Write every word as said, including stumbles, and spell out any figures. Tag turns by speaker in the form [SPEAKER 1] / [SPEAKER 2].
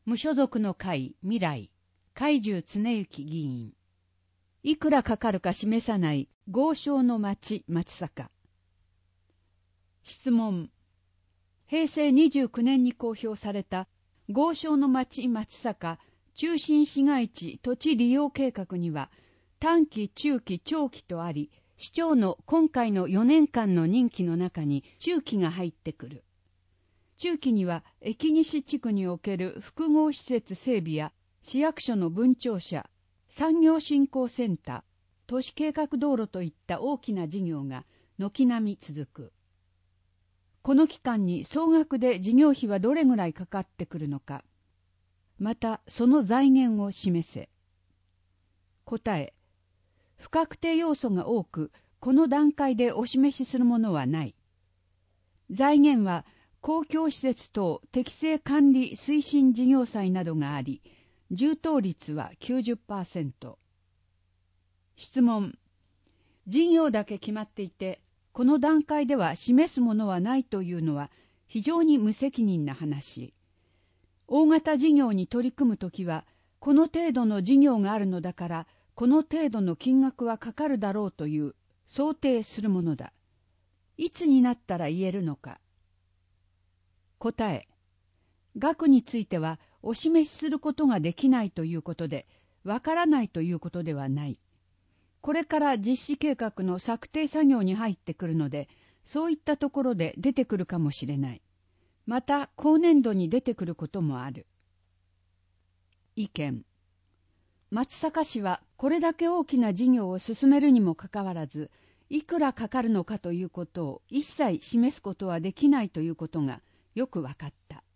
[SPEAKER 1] 無所属の会未来、海中常幸議員。いくらかかるか示さない豪商の町松坂。質問。へいせいにじゅうきゅうねんに公表された豪商の町松坂中心市街地土地利用計画には短期、中期、長期とあり、市長の今回のよねんかんの任期の中に中期が入ってくる。中期には駅西地区における複合施設整備や市役所の分庁舎、産業振興センター、都市計画道路といった大きな事業が軒並み続く。この期間に総額で事業費はどれぐらいかかってくるのか。また、その財源を示せ。答え。不確定要素が多く、この段階でお示しするものはない。財源は、公共施設等適正管理推進事業債などがあり、充当率は きゅうじゅっパーセント。質問。事業だけ決まっていて、この段階では示すものはないというのは非常に無責任な話。大型事業に取り組むときは、この程度の事業があるのだから、この程度の金額はかかるだろうという想定するものだ。いつになったら言えるのか。答え。額についてはお示しすることができないということで、わからないということではない。これから実施計画の策定作業に入ってくるので、そういったところで出てくるかもしれない。また、後年度に出てくることもある。意見。松阪市はこれだけ大きな事業を進めるにもかかわらず、いくらかかるのかということを一切示すことはできないということがよくわかった。